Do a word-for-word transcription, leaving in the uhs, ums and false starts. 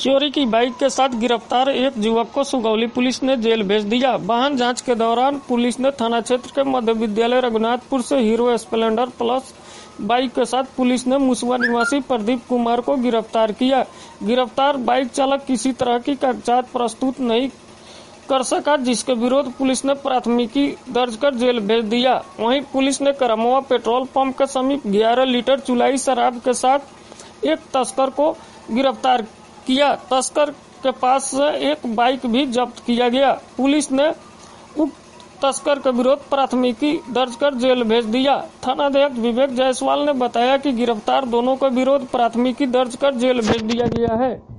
चोरी की बाइक के साथ गिरफ्तार एक युवक को सुगौली पुलिस ने जेल भेज दिया। वाहन जांच के दौरान पुलिस ने थाना क्षेत्र के मध्य विद्यालय रघुनाथपुर से हीरो स्प्लेंडर प्लस बाइक के साथ पुलिस ने मुसवा निवासी प्रदीप कुमार को गिरफ्तार किया। गिरफ्तार बाइक चालक किसी तरह की कागजात प्रस्तुत नहीं कर सका, जिसके विरोध पुलिस ने प्राथमिकी दर्ज कर जेल भेज दिया। वहीं पुलिस ने करमवा पेट्रोल पंप के समीप ग्यारह लीटर चुलाई शराब के साथ एक तस्कर को गिरफ्तार किया। तस्कर के पास से एक बाइक भी जब्त किया गया। पुलिस ने उक्त तस्कर के विरुद्ध प्राथमिकी दर्ज कर जेल भेज दिया। थानाध्यक्ष विवेक जायसवाल ने बताया कि गिरफ्तार दोनों के विरुद्ध प्राथमिकी दर्ज कर जेल भेज दिया गया है।